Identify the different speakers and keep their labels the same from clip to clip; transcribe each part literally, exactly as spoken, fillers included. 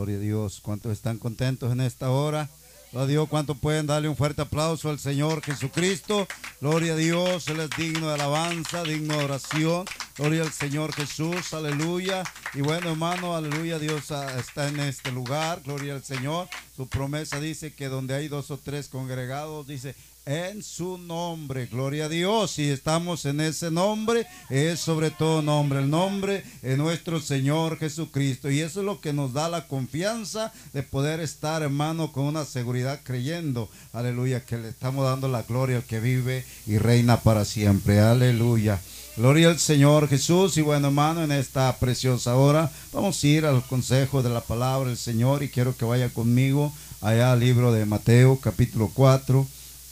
Speaker 1: Gloria a Dios. ¿Cuántos están contentos en esta hora? Gloria a Dios. ¿Cuántos pueden darle un fuerte aplauso al Señor Jesucristo? Gloria a Dios. Él es digno de alabanza, digno de oración. Gloria al Señor Jesús. Aleluya. Y bueno, hermano, aleluya. Dios está en este lugar. Gloria al Señor. Su promesa dice que donde hay dos o tres congregados, dice, en su nombre, gloria a Dios. Y estamos en ese nombre, es sobre todo nombre, el nombre de nuestro Señor Jesucristo. Y eso es lo que nos da la confianza de poder estar, hermano, con una seguridad creyendo, aleluya, que le estamos dando la gloria al que vive y reina para siempre, aleluya. Gloria al Señor Jesús. Y bueno, hermano, en esta preciosa hora vamos a ir a los consejos de la palabra del Señor, y quiero que vaya conmigo allá al libro de Mateo capítulo cuatro.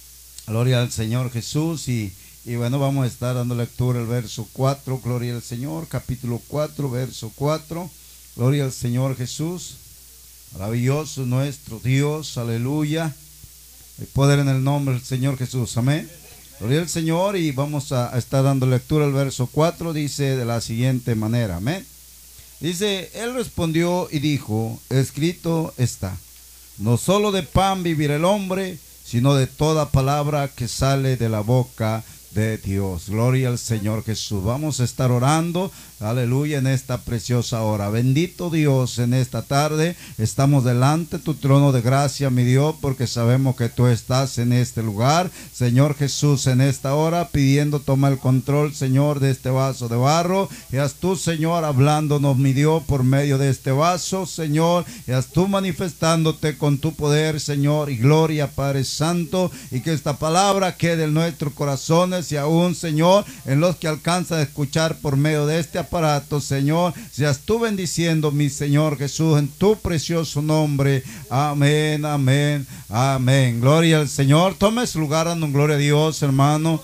Speaker 1: Gloria al Señor Jesús. Y, y bueno, vamos a estar dando lectura al verso cuatro. Gloria al Señor, capítulo cuatro, verso cuatro. Gloria al Señor Jesús. Maravilloso nuestro Dios, aleluya. Hay poder en el nombre del Señor Jesús, amén. Gloria al Señor. Y vamos a, a estar dando lectura al verso cuatro. Dice de la siguiente manera, amén. Dice, él respondió y dijo, escrito está, no solo de pan vivirá el hombre, sino de toda palabra que sale de la boca de Dios. Gloria al Señor Jesús. Vamos a estar orando, aleluya, en esta preciosa hora. Bendito Dios, en esta tarde estamos delante de tu trono de gracia, mi Dios, porque sabemos que tú estás en este lugar. Señor Jesús, en esta hora pidiendo toma el control, Señor, de este vaso de barro. Y haz tú, Señor, hablándonos, mi Dios, por medio de este vaso, Señor. Y haz tú manifestándote con tu poder, Señor, y gloria, Padre Santo. Y que esta palabra quede en nuestros corazones, y aún, Señor, en los que alcanzan a escuchar por medio de este aparato, Señor, seas tú bendiciendo, mi Señor Jesús, en tu precioso nombre. Amén, amén, amén. Gloria al Señor. Tome su lugar dando gloria a Dios, hermano.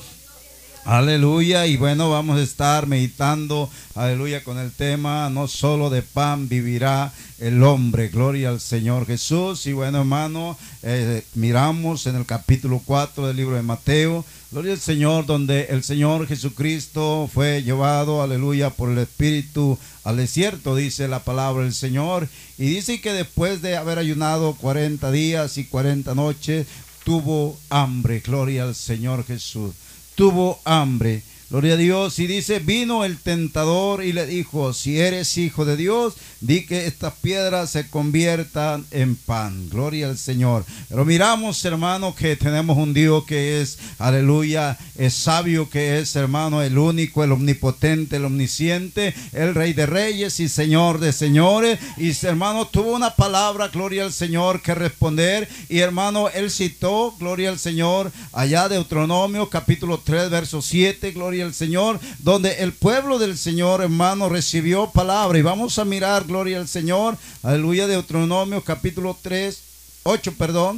Speaker 1: Aleluya. Y bueno, vamos a estar meditando, aleluya, con el tema, no solo de pan vivirá el hombre. Gloria al Señor Jesús. Y bueno, hermano, eh, miramos en el capítulo cuatro del libro de Mateo. Gloria al Señor, donde el Señor Jesucristo fue llevado, aleluya, por el Espíritu al desierto, dice la palabra del Señor. Y dice que después de haber ayunado cuarenta días y cuarenta noches, tuvo hambre. Gloria al Señor Jesús. Tuvo hambre. Gloria a Dios. Y dice, vino el tentador y le dijo, si eres hijo de Dios, di que estas piedras se conviertan en pan. Gloria al Señor. Pero miramos, hermano, que tenemos un Dios que es, aleluya, es sabio, que es, hermano, el único, el omnipotente, el omnisciente, el Rey de reyes y Señor de señores. Y, hermano, tuvo una palabra, gloria al Señor, que responder. Y, hermano, él citó, gloria al Señor, allá de Deuteronomio capítulo tres, verso siete, gloria al Señor, donde el pueblo del Señor, hermano, recibió palabra. Y vamos a mirar, gloria al Señor, aleluya, de Deuteronomio capítulo tres, ocho, perdón,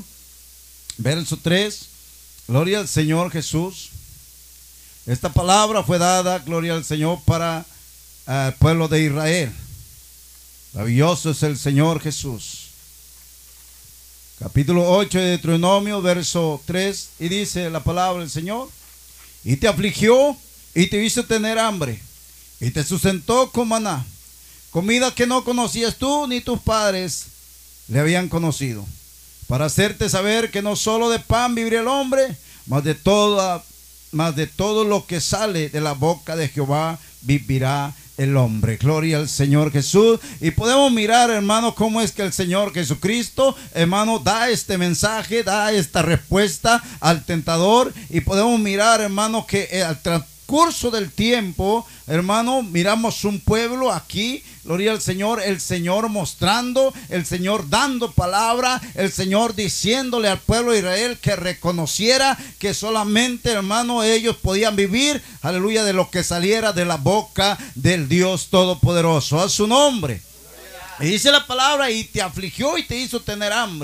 Speaker 1: verso tres. Gloria al Señor Jesús. Esta palabra fue dada, gloria al Señor, para el pueblo de Israel. Maravilloso es el Señor Jesús. Capítulo ocho de Deuteronomio, verso tres, y dice la palabra del Señor, y te afligió y te hizo tener hambre, y te sustentó con maná, comida que no conocías tú ni tus padres le habían conocido, para hacerte saber que no solo de pan vivirá el hombre, mas de toda, mas de todo lo que sale de la boca de Jehová vivirá el hombre. Gloria al Señor Jesús. Y podemos mirar, hermano, cómo es que el Señor Jesucristo, hermano, da este mensaje, da esta respuesta al tentador. Y podemos mirar, hermano, que eh, al transcurso del tiempo, hermano, miramos un pueblo aquí, gloria al Señor, el Señor mostrando, el Señor dando palabra, el Señor diciéndole al pueblo de Israel que reconociera que solamente, hermano, ellos podían vivir, aleluya, de lo que saliera de la boca del Dios Todopoderoso. A su nombre. Y dice la palabra, y te afligió y te hizo tener hambre,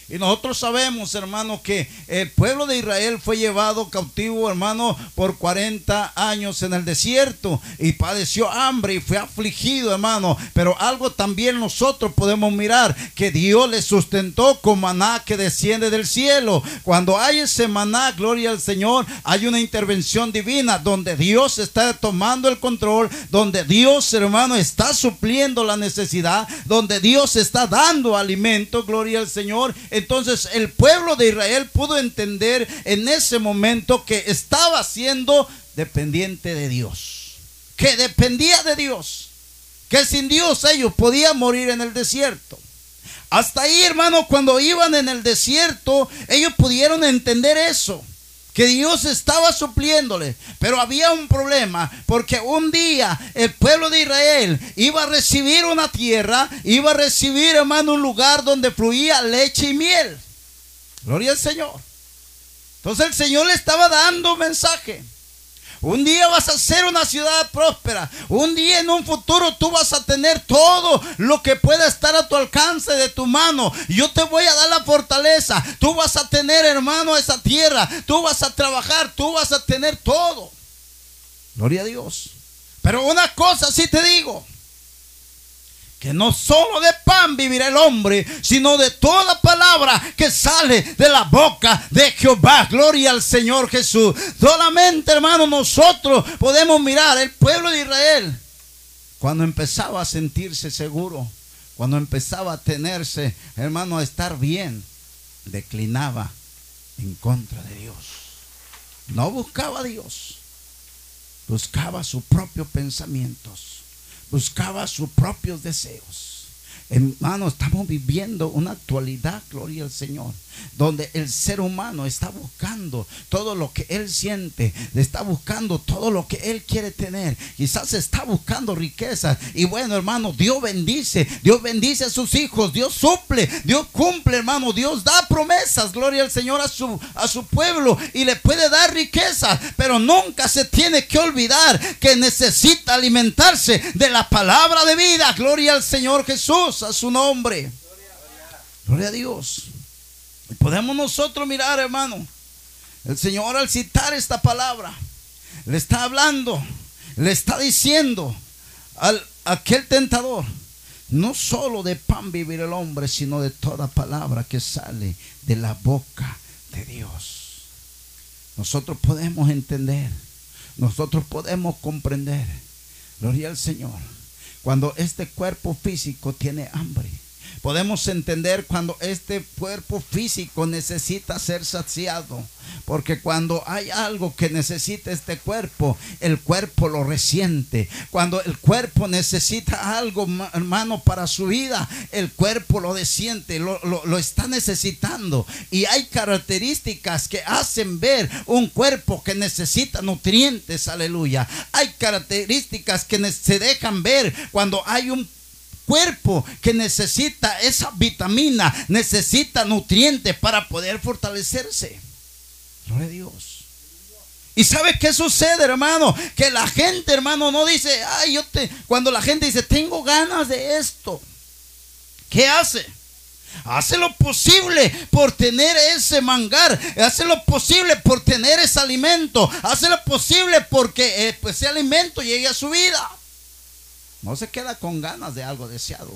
Speaker 1: Y nosotros sabemos, hermano, que el pueblo de Israel fue llevado cautivo, hermano, por cuarenta años en el desierto y padeció hambre y fue afligido, hermano. Pero algo también nosotros podemos mirar, que Dios le sustentó con maná que desciende del cielo. Cuando hay ese maná, gloria al Señor, hay una intervención divina donde Dios está tomando el control, donde Dios, hermano, está supliendo la necesidad, donde Dios está dando alimento, gloria al Señor. Entonces el pueblo de Israel pudo entender en ese momento que estaba siendo dependiente de Dios, que dependía de Dios, que sin Dios ellos podían morir en el desierto. Hasta ahí, hermano, cuando iban en el desierto, ellos pudieron entender eso, que Dios estaba supliéndole. Pero había un problema, porque un día el pueblo de Israel iba a recibir una tierra, iba a recibir, hermano, un lugar donde fluía leche y miel. Gloria al Señor. Entonces el Señor le estaba dando un mensaje. Un día vas a ser una ciudad próspera. Un día en un futuro tú vas a tener todo lo que pueda estar a tu alcance de tu mano. Yo te voy a dar la fortaleza. Tú vas a tener, hermano, esa tierra. Tú vas a trabajar. Tú vas a tener todo. Gloria a Dios. Pero una cosa sí te digo, que no solo de pan vivirá el hombre, sino de toda palabra que sale de la boca de Jehová. Gloria al Señor Jesús. Solamente, hermano, nosotros podemos mirar el pueblo de Israel. Cuando empezaba a sentirse seguro, cuando empezaba a tenerse, hermano, a estar bien, declinaba en contra de Dios. No buscaba a Dios, buscaba sus propios pensamientos, buscaba sus propios deseos. Hermano, estamos viviendo una actualidad, gloria al Señor, donde el ser humano está buscando todo lo que él siente, está buscando todo lo que él quiere tener. Quizás está buscando riquezas. Y bueno, hermano, Dios bendice, Dios bendice a sus hijos, Dios suple, Dios cumple, hermano, Dios da promesas, gloria al Señor, a su, a su pueblo, y le puede dar riquezas. Pero nunca se tiene que olvidar que necesita alimentarse de la palabra de vida. Gloria al Señor Jesús, a su nombre. Gloria a Dios. Y podemos nosotros mirar, hermano, el Señor al citar esta palabra le está hablando, le está diciendo al aquel tentador: no solo de pan vivir el hombre, sino de toda palabra que sale de la boca de Dios. Nosotros podemos entender, nosotros podemos comprender, gloria al Señor, cuando este cuerpo físico tiene hambre. Podemos entender cuando este cuerpo físico necesita ser saciado, porque cuando hay algo que necesita este cuerpo, el cuerpo lo resiente. Cuando el cuerpo necesita algo, hermano, para su vida, el cuerpo lo resiente, lo, lo, lo está necesitando. Y hay características que hacen ver un cuerpo que necesita nutrientes, aleluya. Hay características que se dejan ver cuando hay un cuerpo que necesita esa vitamina, necesita nutrientes para poder fortalecerse. Gloria a Dios. ¿Y sabe qué sucede, hermano? Que la gente, hermano, no dice, ay, yo te, cuando la gente dice, tengo ganas de esto, ¿qué hace? Hace lo posible por tener ese manjar, hace lo posible por tener ese alimento, hace lo posible porque eh, pues, ese alimento llegue a su vida. No se queda con ganas de algo deseado.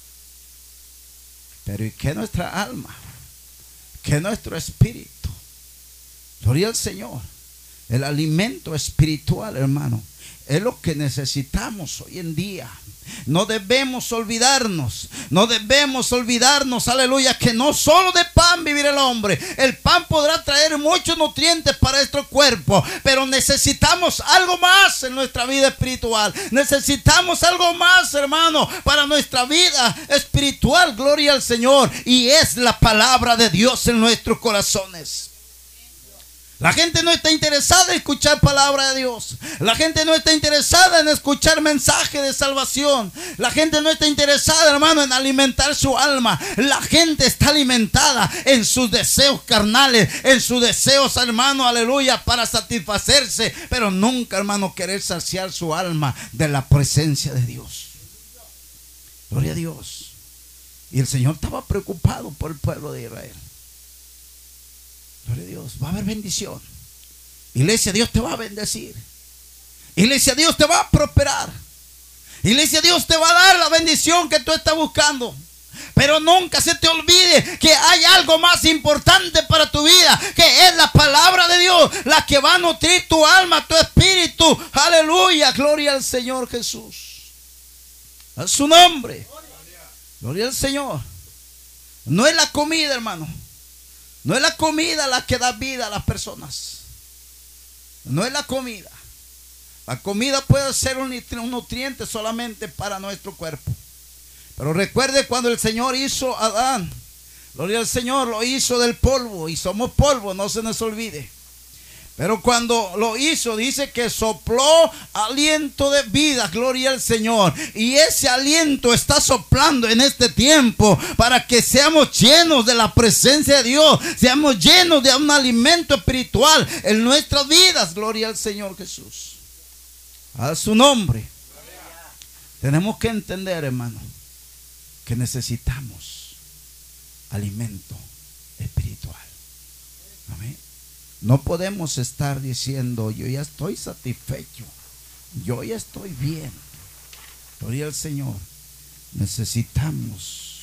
Speaker 1: Pero ¿y qué nuestra alma? ¿Qué nuestro espíritu? Gloria al Señor. El alimento espiritual, hermano, es lo que necesitamos hoy en día. No debemos olvidarnos, no debemos olvidarnos, aleluya, que no solo de pan vivirá el hombre. El pan podrá traer muchos nutrientes para nuestro cuerpo, pero necesitamos algo más en nuestra vida espiritual. Necesitamos algo más, hermano, para nuestra vida espiritual, gloria al Señor. Y es la palabra de Dios en nuestros corazones. La gente no está interesada en escuchar palabra de Dios. La gente no está interesada en escuchar mensaje de salvación. La gente no está interesada, hermano, en alimentar su alma. La gente está alimentada en sus deseos carnales, en sus deseos, hermano, aleluya, para satisfacerse, pero nunca, hermano, querer saciar su alma de la presencia de Dios. Gloria a Dios. Y el Señor estaba preocupado por el pueblo de Israel. Gloria a Dios, va a haber bendición. Iglesia, Dios te va a bendecir. Iglesia, Dios te va a prosperar. Iglesia, Dios te va a dar la bendición que tú estás buscando. Pero nunca se te olvide que hay algo más importante para tu vida, que es la palabra de Dios, la que va a nutrir tu alma, tu espíritu. Aleluya, gloria al Señor Jesús. A su nombre. Gloria al Señor. No es la comida, hermano. No es la comida la que da vida a las personas. No es la comida. La comida puede ser un nutriente solamente para nuestro cuerpo. Pero recuerde cuando el Señor hizo a Adán. Gloria al Señor, lo hizo del polvo. Y somos polvo, no se nos olvide. Pero cuando lo hizo, dice que sopló aliento de vida. Gloria al Señor. Y ese aliento está soplando en este tiempo para que seamos llenos de la presencia de Dios. Seamos llenos de un alimento espiritual en nuestras vidas. Gloria al Señor Jesús. A su nombre. Tenemos que entender, hermano, que necesitamos alimento espiritual. Amén. No podemos estar diciendo, yo ya estoy satisfecho, yo ya estoy bien. Gloria al Señor. Necesitamos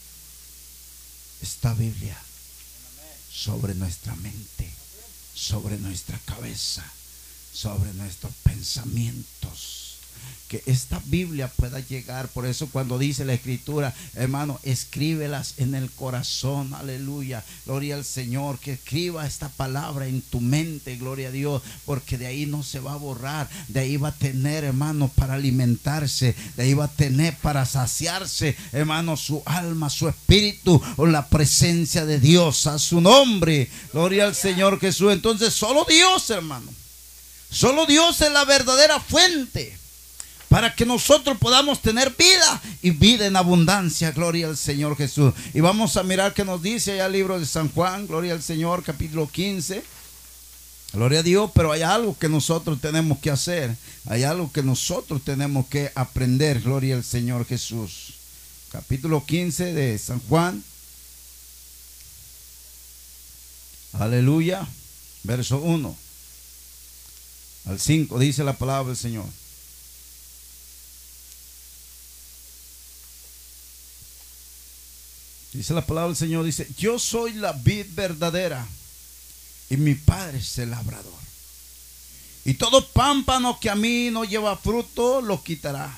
Speaker 1: esta Biblia sobre nuestra mente, sobre nuestra cabeza, sobre nuestros pensamientos. Que esta Biblia pueda llegar. Por eso cuando dice la Escritura, hermano, escríbelas en el corazón. Aleluya, gloria al Señor. Que escriba esta palabra en tu mente, gloria a Dios, porque de ahí no se va a borrar. De ahí va a tener, hermano, para alimentarse. De ahí va a tener para saciarse, hermano, su alma, su espíritu, o la presencia de Dios. A su nombre, gloria al Señor Jesús. Entonces solo Dios, hermano, solo Dios es la verdadera fuente para que nosotros podamos tener vida y vida en abundancia. Gloria al Señor Jesús. Y vamos a mirar qué nos dice allá el libro de San Juan. Gloria al Señor, capítulo quince. Gloria a Dios. Pero hay algo que nosotros tenemos que hacer. Hay algo que nosotros tenemos que aprender. Gloria al Señor Jesús. Capítulo quince de San Juan. Aleluya. Verso uno al cinco dice la palabra del Señor. Dice la palabra del Señor, dice, yo soy la vid verdadera y mi Padre es el labrador. Y todo pámpano que a mí no lleva fruto, lo quitará.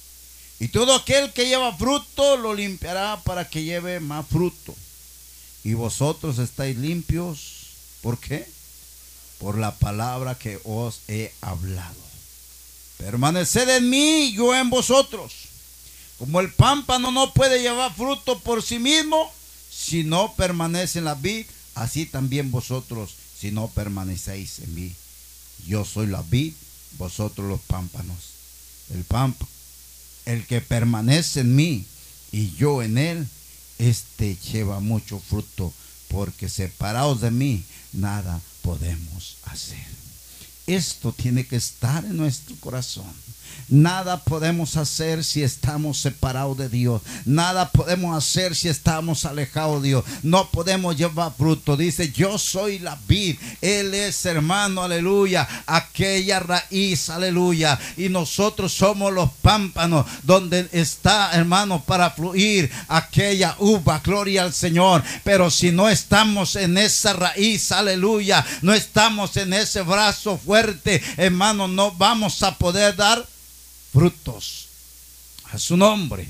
Speaker 1: Y todo aquel que lleva fruto, lo limpiará para que lleve más fruto. Y vosotros estáis limpios, ¿por qué? Por la palabra que os he hablado. Permaneced en mí y yo en vosotros. Como el pámpano no puede llevar fruto por sí mismo, si no permanece en la vid, así también vosotros, si no permanecéis en mí. Yo soy la vid, vosotros los pámpanos. El pámpano, el que permanece en mí y yo en él, este lleva mucho fruto, porque separados de mí, nada podemos hacer. Esto tiene que estar en nuestro corazón. Nada podemos hacer si estamos separados de Dios. Nada podemos hacer si estamos alejados de Dios. No podemos llevar fruto. Dice, yo soy la vid. Él es, hermano, aleluya, aquella raíz, aleluya. Y nosotros somos los pámpanos donde está, hermano, para fluir aquella uva. Gloria al Señor. Pero si no estamos en esa raíz, aleluya, no estamos en ese brazo fuerte, hermano, no vamos a poder dar frutos. A su nombre.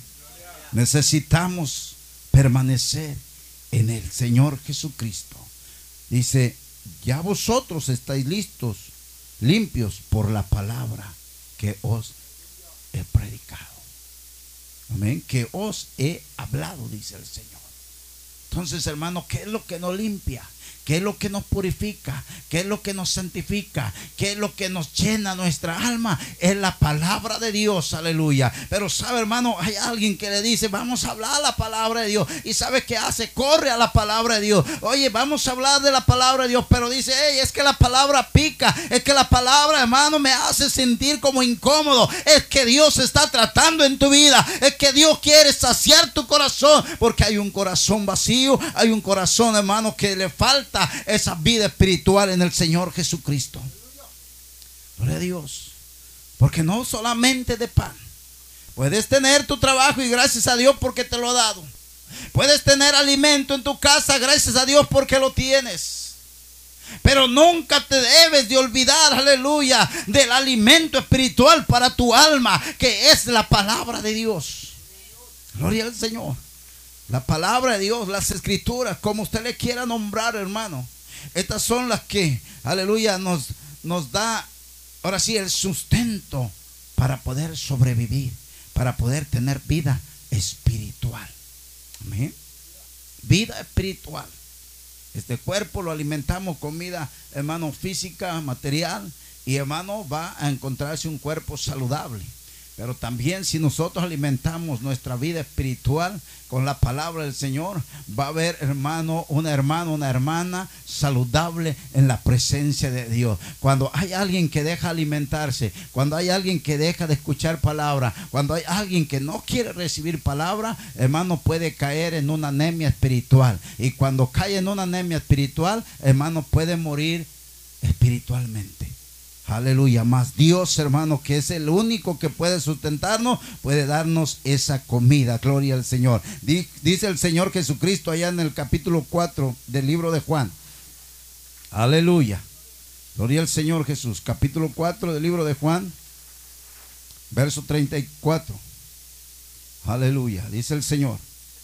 Speaker 1: Necesitamos permanecer en el Señor Jesucristo. Dice, ya vosotros estáis listos, limpios por la palabra que os he predicado. Amén. Que os he hablado, dice el Señor. Entonces, hermano, ¿qué es lo que nos limpia? ¿Qué es lo que nos purifica? ¿Qué es lo que nos santifica? ¿Qué es lo que nos llena nuestra alma? Es la palabra de Dios, aleluya. Pero sabe, hermano, hay alguien que le dice, vamos a hablar la palabra de Dios. ¿Y sabe qué hace? Corre a la palabra de Dios. Oye, vamos a hablar de la palabra de Dios. Pero dice, hey, es que la palabra pica. Es que la palabra, hermano, me hace sentir como incómodo. Es que Dios está tratando en tu vida. Es que Dios quiere saciar tu corazón. Porque hay un corazón vacío. Hay un corazón, hermano, que le falta falta esa vida espiritual en el Señor Jesucristo. Gloria a Dios. Porque no solamente de pan. Puedes tener tu trabajo y gracias a Dios porque te lo ha dado. Puedes tener alimento en tu casa, gracias a Dios porque lo tienes. Pero nunca te debes de olvidar, aleluya, del alimento espiritual para tu alma, que es la palabra de Dios. Gloria al Señor. La palabra de Dios, las escrituras, como usted le quiera nombrar, hermano. Estas son las que, aleluya, nos, nos da, ahora sí, el sustento para poder sobrevivir, para poder tener vida espiritual. Amén. Vida espiritual. Este cuerpo lo alimentamos con comida, hermano, física, material. Y hermano, va a encontrarse un cuerpo saludable. Pero también si nosotros alimentamos nuestra vida espiritual con la palabra del Señor, va a haber, hermano, una hermana, una hermana saludable en la presencia de Dios. Cuando hay alguien que deja alimentarse, cuando hay alguien que deja de escuchar palabra, cuando hay alguien que no quiere recibir palabra, hermano, puede caer en una anemia espiritual. Y cuando cae en una anemia espiritual, hermano, puede morir espiritualmente. Aleluya, más Dios, hermano, que es el único que puede sustentarnos, puede darnos esa comida. Gloria al Señor. Dice el Señor Jesucristo allá en el capítulo cuatro del libro de Juan. Aleluya. Gloria al Señor Jesús. Capítulo cuatro del libro de Juan, verso treinta y cuatro. Aleluya. Dice el Señor.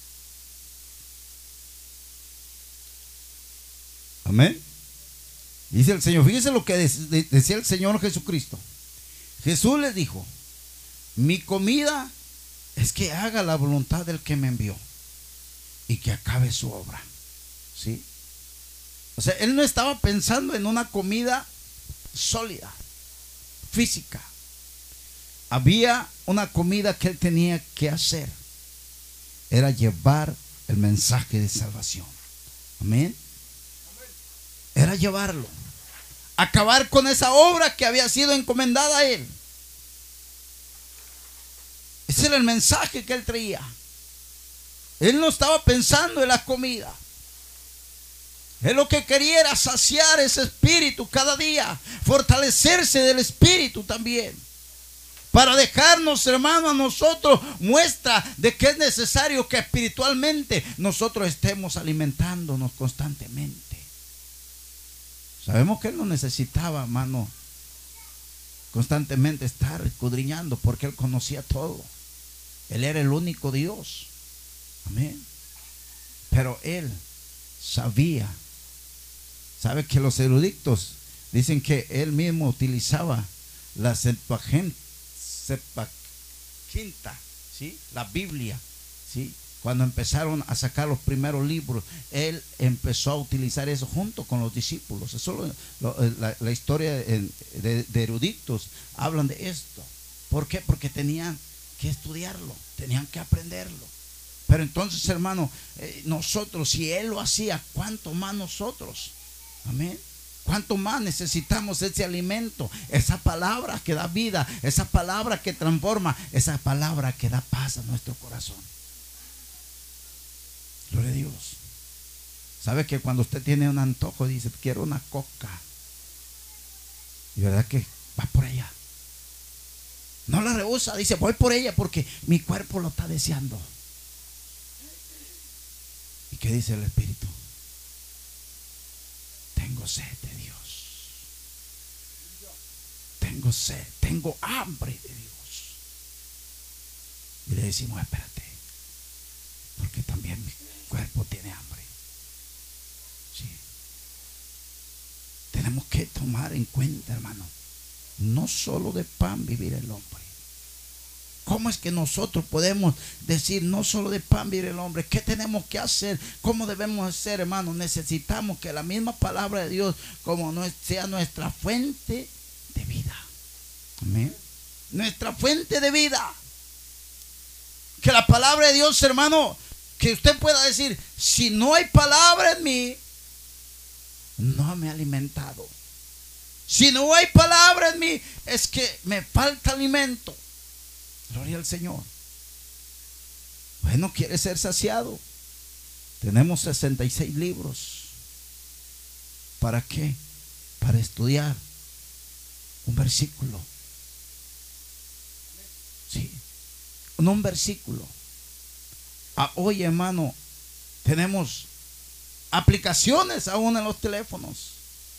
Speaker 1: Amén. Dice el Señor, fíjese lo que decía el Señor Jesucristo. Jesús les dijo: mi comida es que haga la voluntad del que me envió y que acabe su obra. ¿Sí? O sea, él no estaba pensando en una comida sólida, física. Había una comida que él tenía que hacer. Era llevar el mensaje de salvación. Amén. Era llevarlo, acabar con esa obra que había sido encomendada a él. Ese era el mensaje que él traía. Él no estaba pensando en la comida. Él lo que quería era saciar ese espíritu cada día, fortalecerse del espíritu también, para dejarnos, hermano, a nosotros muestra de que es necesario que espiritualmente nosotros estemos alimentándonos constantemente. Sabemos que él no necesitaba, hermano, constantemente estar escudriñando, porque él conocía todo. Él era el único Dios. Amén. Pero él sabía. Sabe que los eruditos dicen que él mismo utilizaba la Septuaginta, ¿sí? La Biblia, ¿sí? Cuando empezaron a sacar los primeros libros, él empezó a utilizar eso junto con los discípulos. Eso lo, lo, la, la historia de, de, de eruditos hablan de esto. ¿Por qué? Porque tenían que estudiarlo, tenían que aprenderlo. Pero entonces, hermano, eh, nosotros, si él lo hacía, ¿cuánto más nosotros? Amén. ¿Cuánto más necesitamos ese alimento? Esa palabra que da vida, esa palabra que transforma, esa palabra que da paz a nuestro corazón. Gloria a Dios. ¿Sabe que cuando usted tiene un antojo dice, quiero una coca? Y verdad que va por ella. No la rehúsa, dice, voy por ella porque mi cuerpo lo está deseando. ¿Y qué dice el Espíritu? Tengo sed de Dios. Tengo sed, tengo hambre de Dios. Y le decimos, espérate, porque también mi cuerpo tiene hambre. Sí. Tenemos que tomar en cuenta, hermano, no solo de pan vivir el hombre. ¿Cómo es que nosotros podemos decir no solo de pan vivir el hombre? ¿Qué tenemos que hacer? ¿Cómo debemos hacer, hermano? Necesitamos que la misma palabra de Dios como sea nuestra fuente de vida. Amén. Nuestra fuente de vida. Que la palabra de Dios, hermano, que usted pueda decir, si no hay palabra en mí, no me he alimentado. Si no hay palabra en mí, es que me falta alimento. Gloria al Señor. Bueno, quiere ser saciado. Tenemos sesenta y seis libros. ¿Para qué? Para estudiar un versículo. Sí, no un versículo. Ah, oye, hermano, tenemos aplicaciones aún en los teléfonos.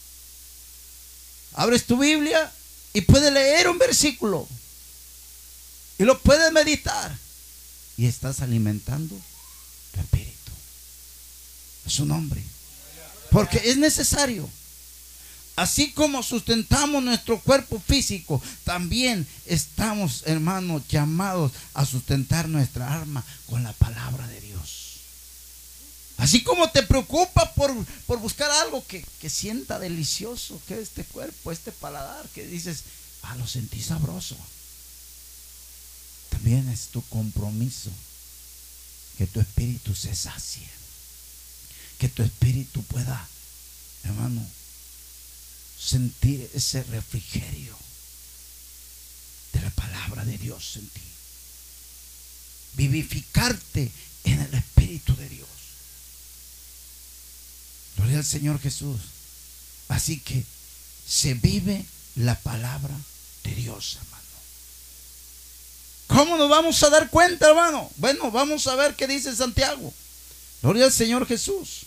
Speaker 1: Abres tu Biblia y puedes leer un versículo y lo puedes meditar y estás alimentando tu espíritu. Es su nombre. Porque es necesario. Así como sustentamos nuestro cuerpo físico, también estamos, hermanos, llamados a sustentar nuestra alma con la palabra de Dios. Así como te preocupa por, por buscar algo que, que sienta delicioso, que este cuerpo, este paladar, que dices, ah, lo sentí sabroso. También es tu compromiso que tu espíritu se sacie, que tu espíritu pueda, hermano, sentir ese refrigerio de la palabra de Dios en ti, vivificarte en el Espíritu de Dios. Gloria al Señor Jesús. Así que se vive la palabra de Dios, hermano. ¿Cómo nos vamos a dar cuenta, hermano? Bueno, vamos a ver qué dice Santiago. Gloria al Señor Jesús.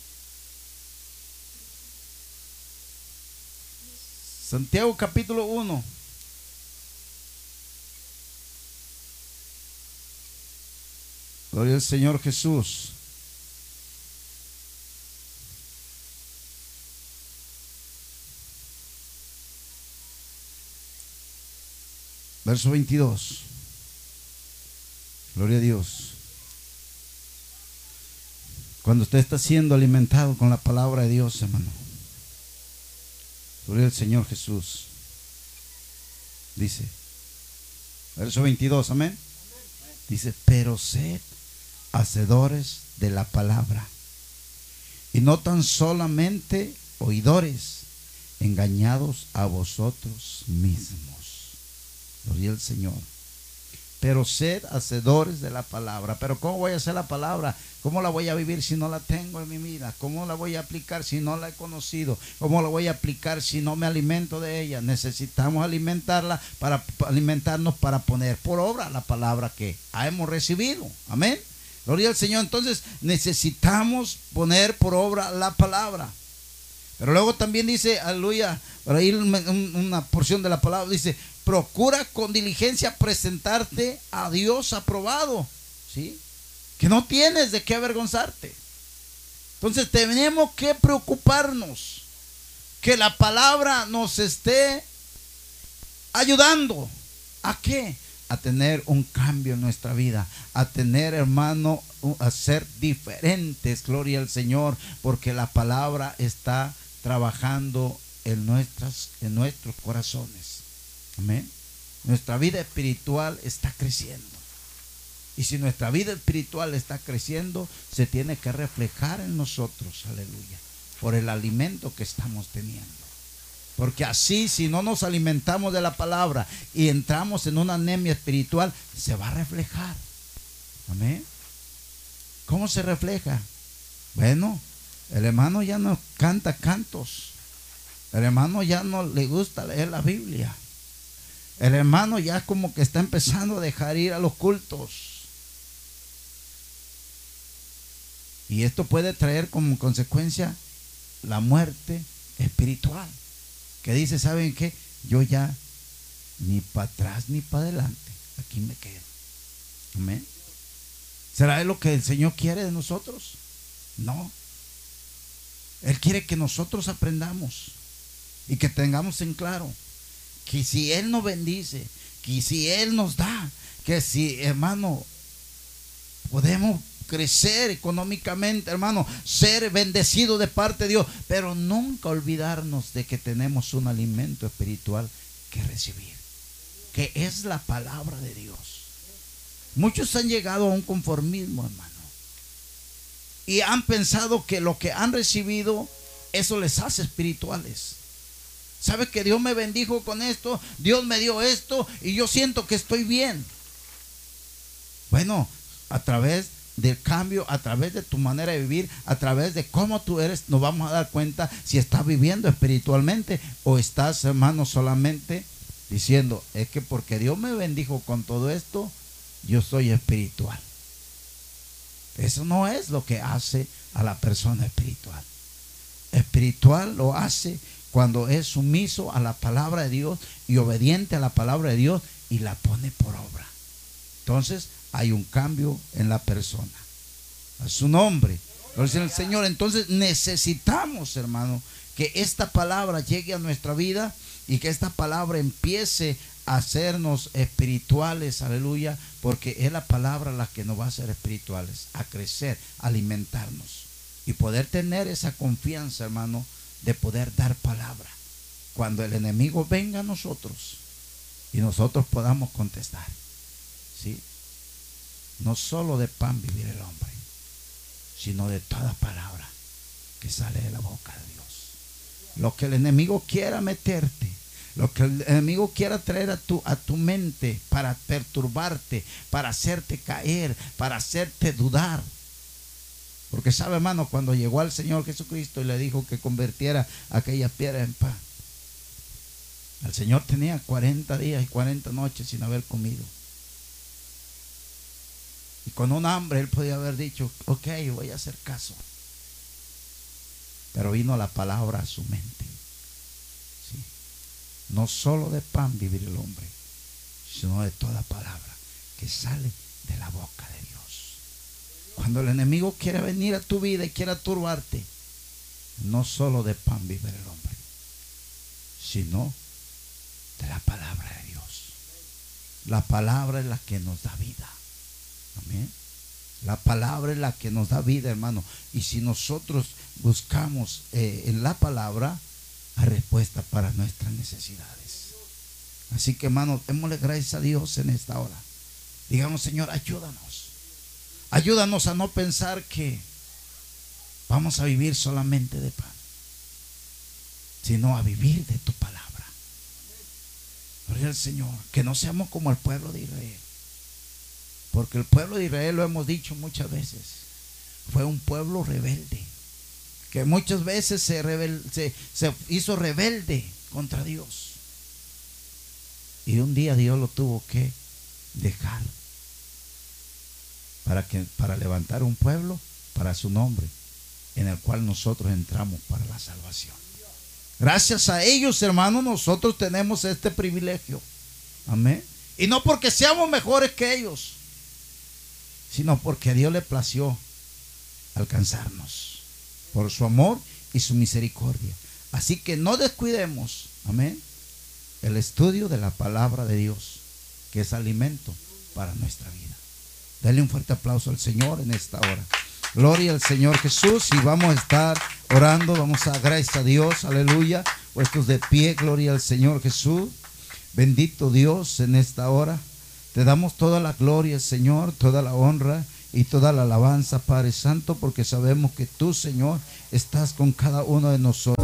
Speaker 1: Santiago capítulo uno. Gloria al Señor Jesús. Verso veintidós. Gloria a Dios. Cuando usted está siendo alimentado con la palabra de Dios, hermano. Gloria al Señor Jesús. Dice, verso veintidós, amén. Dice, pero sed hacedores de la palabra y no tan solamente oidores, engañados a vosotros mismos. Gloria al Señor. Pero sed hacedores de la palabra. Pero ¿cómo voy a hacer la palabra? ¿Cómo la voy a vivir si no la tengo en mi vida? ¿Cómo la voy a aplicar si no la he conocido? ¿Cómo la voy a aplicar si no me alimento de ella? Necesitamos alimentarla para alimentarnos, para poner por obra la palabra que hemos recibido. Amén. Gloria al Señor. Entonces necesitamos poner por obra la palabra. Pero luego también dice, aleluya, por ahí una porción de la palabra dice, procura con diligencia presentarte a Dios aprobado, ¿sí? Que no tienes de qué avergonzarte. Entonces tenemos que preocuparnos que la palabra nos esté ayudando. ¿A qué? A tener un cambio en nuestra vida, a tener, hermano, a ser diferentes, gloria al Señor, porque la palabra está trabajando en nuestras, en nuestros corazones. Amén. Nuestra vida espiritual está creciendo. Y si nuestra vida espiritual está creciendo, se tiene que reflejar en nosotros, aleluya, por el alimento que estamos teniendo. Porque así, si no nos alimentamos de la palabra y entramos en una anemia espiritual, se va a reflejar. Amén. ¿Cómo se refleja? Bueno, el hermano ya no canta cantos. El hermano ya no le gusta leer la Biblia. El hermano ya como que está empezando a dejar ir a los cultos. Y esto puede traer como consecuencia la muerte espiritual. Que dice, ¿saben qué? Yo ya ni para atrás ni para adelante. Aquí me quedo. Amén. ¿Será lo que el Señor quiere de nosotros? No. Él quiere que nosotros aprendamos y que tengamos en claro que si Él nos bendice, que si Él nos da, que si, hermano, podemos crecer económicamente, hermano, ser bendecido de parte de Dios, pero nunca olvidarnos de que tenemos un alimento espiritual que recibir, que es la palabra de Dios. Muchos han llegado a un conformismo, hermano, y han pensado que lo que han recibido, eso les hace espirituales. ¿Sabe que Dios me bendijo con esto? Dios me dio esto y yo siento que estoy bien. Bueno, a través
Speaker 2: del cambio a través de tu manera de vivir, a través de cómo tú eres, nos vamos a dar cuenta si estás viviendo espiritualmente o estás, hermano, solamente diciendo, es que porque Dios me bendijo con todo esto, yo soy espiritual. Eso no es lo que hace a la persona espiritual. Espiritual lo hace cuando es sumiso a la palabra de Dios y obediente a la palabra de Dios y la pone por obra. Entonces hay un cambio en la persona. A su nombre. Gloria al Señor. Entonces necesitamos, hermano, que esta palabra llegue a nuestra vida y que esta palabra empiece a hacernos espirituales, aleluya, porque es la palabra la que nos va a hacer espirituales, a crecer, a alimentarnos y poder tener esa confianza, hermano, de poder dar palabra cuando el enemigo venga a nosotros y nosotros podamos contestar. ¿Sí? No solo de pan vivir el hombre, sino de toda palabra que sale de la boca de Dios. Lo que el enemigo quiera meterte, lo que el enemigo quiera traer a tu, a tu mente para perturbarte, para hacerte caer, para hacerte dudar. Porque sabe, hermano, cuando llegó al Señor Jesucristo y le dijo que convirtiera aquella piedra en pan, el Señor tenía cuarenta días y cuarenta noches sin haber comido. Y con un hambre él podía haber dicho, ok, voy a hacer caso. Pero vino la palabra a su mente. ¿Sí? No solo de pan vivir el hombre, sino de toda palabra que sale de la boca de Dios. Cuando el enemigo quiere venir a tu vida y quiera turbarte, no solo de pan vive el hombre, sino de la palabra de Dios. La palabra es la que nos da vida. Amén. La palabra es la que nos da vida, hermano. Y si nosotros buscamos eh, en la palabra, hay respuesta para nuestras necesidades. Así que, hermano, démosle gracias a Dios en esta hora. Digamos, Señor, ayúdanos. Ayúdanos a no pensar que vamos a vivir solamente de pan, sino a vivir de tu palabra. Gloria al Señor. Que no seamos como el pueblo de Israel. Porque el pueblo de Israel, lo hemos dicho muchas veces, fue un pueblo rebelde, que muchas veces se, rebel, se, se hizo rebelde contra Dios. Y un día Dios lo tuvo que dejar para, que, para levantar un pueblo para su nombre, en el cual nosotros entramos para la salvación. Gracias a ellos, hermanos, nosotros tenemos este privilegio. Amén. Y no porque seamos mejores que ellos, sino porque a Dios le plació alcanzarnos por su amor y su misericordia. Así que no descuidemos, amén, el estudio de la palabra de Dios, que es alimento para nuestra vida. Dale un fuerte aplauso al Señor en esta hora. Gloria al Señor Jesús. Y vamos a estar orando, vamos a dar gracias a Dios, aleluya, puestos de pie. Gloria al Señor Jesús. Bendito Dios en esta hora. Te damos toda la gloria, Señor, toda la honra y toda la alabanza, Padre Santo, porque sabemos que tú, Señor, estás con cada uno de nosotros.